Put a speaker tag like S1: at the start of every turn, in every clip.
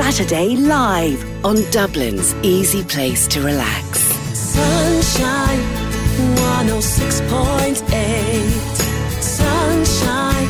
S1: Saturday live on Dublin's easy place to relax.
S2: Sunshine 106.8. Sunshine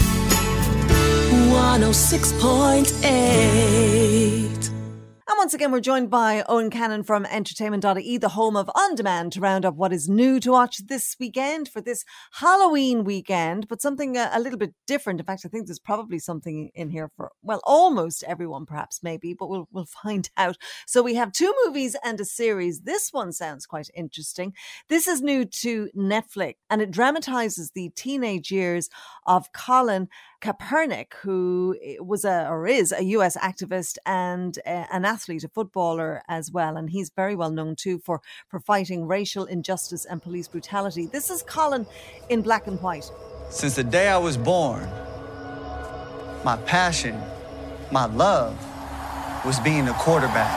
S2: 106.8.
S3: And once again, we're joined by Owen Cannon from Entertainment.ie, the home of On Demand, to round up what is new to watch this weekend for this Halloween weekend, but something a little bit different. In fact, I think there's probably something in here for, well, almost everyone, perhaps, maybe, but we'll find out. So we have 2 movies and a series. This one sounds quite interesting. This is new to Netflix, and it dramatizes the teenage years of Colin Kaepernick, who is a US activist and an athlete, a footballer as well. And he's very well known too for fighting racial injustice and police brutality. This is Colin in black and white.
S4: Since the day I was born, my passion, my love was being a quarterback.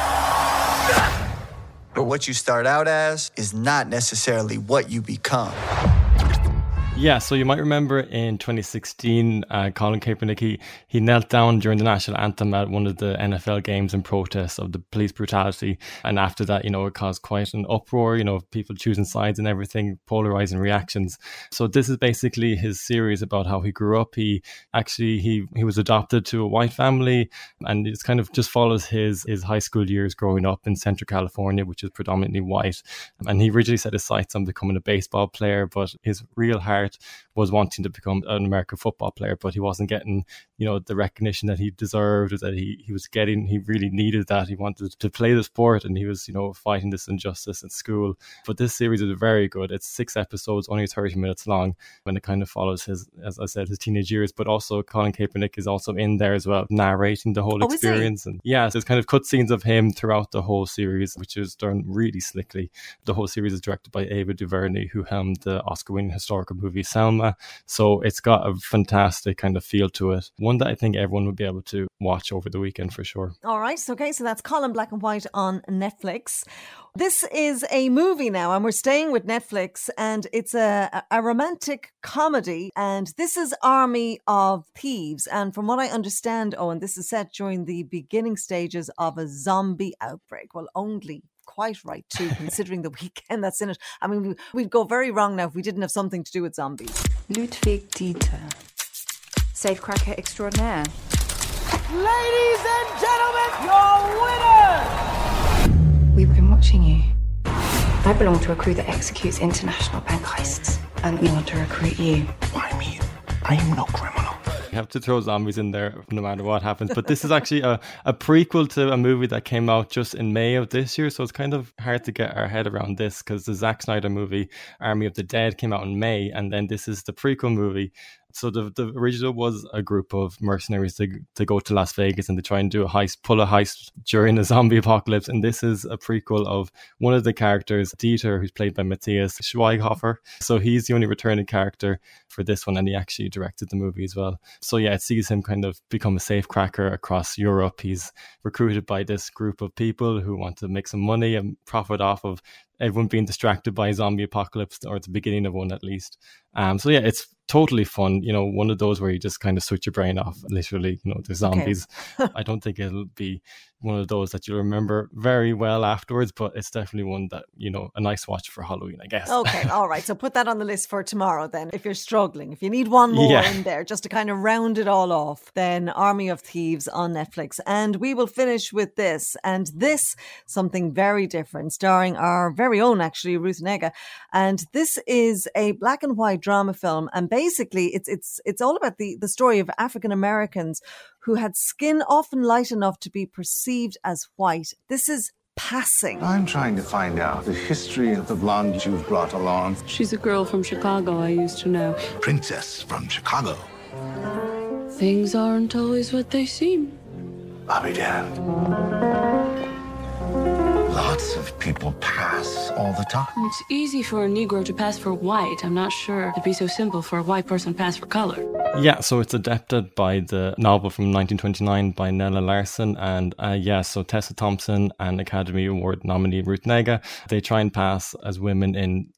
S4: But what you start out as is not necessarily what you become.
S5: Yeah, so you might remember in 2016, Colin Kaepernick, he knelt down during the national anthem at one of the NFL games in protest of the police brutality. And after that, it caused quite an uproar, people choosing sides and everything, polarizing reactions. So this is basically his series about how he grew up. He was adopted to a white family, and it's kind of just follows his high school years growing up in Central California, which is predominantly white. And he originally set his sights on becoming a baseball player, but his real heart was wanting to become an American football player, but he wasn't getting, the recognition that he deserved, or that he was getting. He really needed that. He wanted to play the sport, and he was, fighting this injustice in school. But this series is very good. It's 6 episodes, only 30 minutes long, and it kind of follows his, as I said, his teenage years. But also Colin Kaepernick is also in there as well, narrating the whole experience. And yeah, so there's kind of cutscenes of him throughout the whole series, which is done really slickly. The whole series is directed by Ava DuVernay, who helmed the Oscar-winning historical movie Selma. So it's got a fantastic kind of feel to it. One that I think everyone would be able to watch over the weekend for sure.
S3: All right. Okay. So that's Colin Black and White on Netflix. This is a movie now, and we're staying with Netflix, and it's a romantic comedy, and this is Army of Thieves. And from what I understand, Owen, this is set during the beginning stages of a zombie outbreak. Well, only quite right too, considering the weekend that's in it. I mean, we'd go very wrong now if we didn't have something to do with zombies.
S6: Ludwig Dieter, safecracker extraordinaire.
S7: Ladies and gentlemen, your winner!
S6: We've been watching you. I belong to a crew that executes international bank heists, and we want to recruit you.
S8: Why me? I am no criminal.
S5: You have to throw zombies in there no matter what happens. But this is actually a prequel to a movie that came out just in May of this year. So it's kind of hard to get our head around this, because the Zack Snyder movie, Army of the Dead, came out in May. And then this is the prequel movie. So the original was a group of mercenaries to go to Las Vegas and to try and do pull a heist during a zombie apocalypse. And this is a prequel of one of the characters, Dieter, who's played by Matthias Schweighöfer. So he's the only returning character for this one, and he actually directed the movie as well. So yeah, it sees him kind of become a safecracker across Europe. He's recruited by this group of people who want to make some money and profit off of everyone being distracted by a zombie apocalypse, or at the beginning of one at least. So yeah, it's totally fun. One of those where you just kind of switch your brain off, literally. The zombies. Okay. I don't think it'll be one of those that you'll remember very well afterwards, but it's definitely one that, a nice watch for Halloween, I guess.
S3: Okay, all right. So put that on the list for tomorrow then. If you're struggling, if you need one more in there just to kind of round it all off, then Army of Thieves on Netflix. And we will finish with this. And this, something very different, starring our very own, actually, Ruth Negga. And this is a black and white drama film. And basically, it's all about the story of African Americans who had skin often light enough to be perceived as white. This is Passing.
S8: I'm trying to find out the history of the blonde you've brought along.
S9: She's a girl from Chicago I used to know.
S8: Princess from Chicago.
S9: Things aren't always what they seem.
S8: I'll be damned. Lots of people pass all the time.
S9: It's easy for a Negro to pass for white. I'm not sure it'd be so simple for a white person to pass for color.
S5: Yeah, so it's adapted by the novel from 1929 by Nella Larson. And so Tessa Thompson and Academy Award nominee Ruth Negga, they try and pass as women in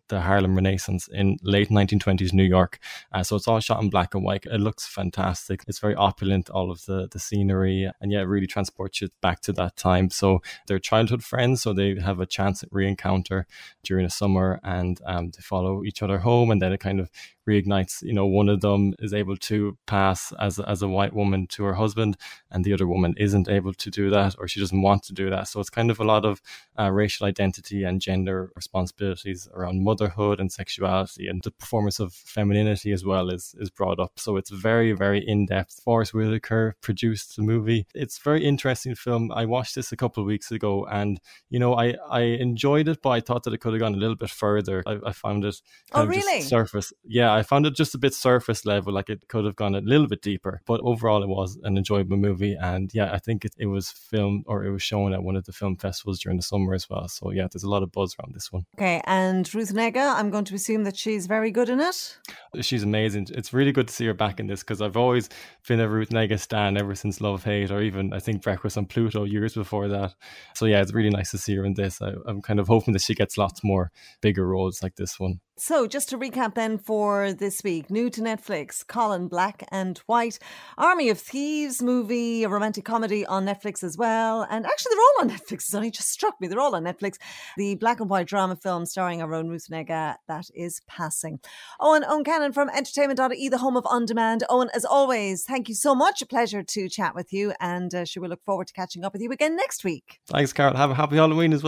S5: the Harlem Renaissance in late 1920s New York. So it's all shot in black and white. It looks fantastic. It's very opulent, all of the scenery, and yeah, it really transports you back to that time. So they're childhood friends, so they have a chance at re-encounter during the summer, and they follow each other home, and then it kind of reignites, one of them is able to pass as a white woman to her husband, and the other woman isn't able to do that, or she doesn't want to do that. So it's kind of a lot of racial identity and gender responsibilities around motherhood and sexuality, and the performance of femininity as well is brought up. So it's very, very in-depth. Forest Whitaker produced the movie. It's a very interesting film. I watched this a couple of weeks ago, and I enjoyed it, but I thought that it could have gone a little bit further. I found it kind of just surface. Yeah, I found it just a bit surface level, like it could have gone a little bit deeper. But overall, it was an enjoyable movie. And yeah, I think it was filmed, or it was shown at one of the film festivals during the summer as well. So yeah, there's a lot of buzz around this one.
S3: Okay, and Ruth Negga, I'm going to assume that she's very good in it?
S5: She's amazing. It's really good to see her back in this, because I've always been a Ruth Negga stan ever since Love, Hate, or even I think Breakfast on Pluto years before that. So yeah, it's really nice to see her in this. I'm kind of hoping that she gets lots more bigger roles like this one.
S3: So just to recap then for this week, new to Netflix, Colin, Black and White, Army of Thieves movie, a romantic comedy on Netflix as well. And actually they're all on Netflix. It's only just struck me. They're all on Netflix. The black and white drama film starring our own Ruth Negga, that is Passing. Owen Cannon from Entertainment.ie, the home of On Demand. Owen, as always, thank you so much. A pleasure to chat with you, and we look forward to catching up with you again next week.
S5: Thanks, Carol. Have a happy Halloween as well.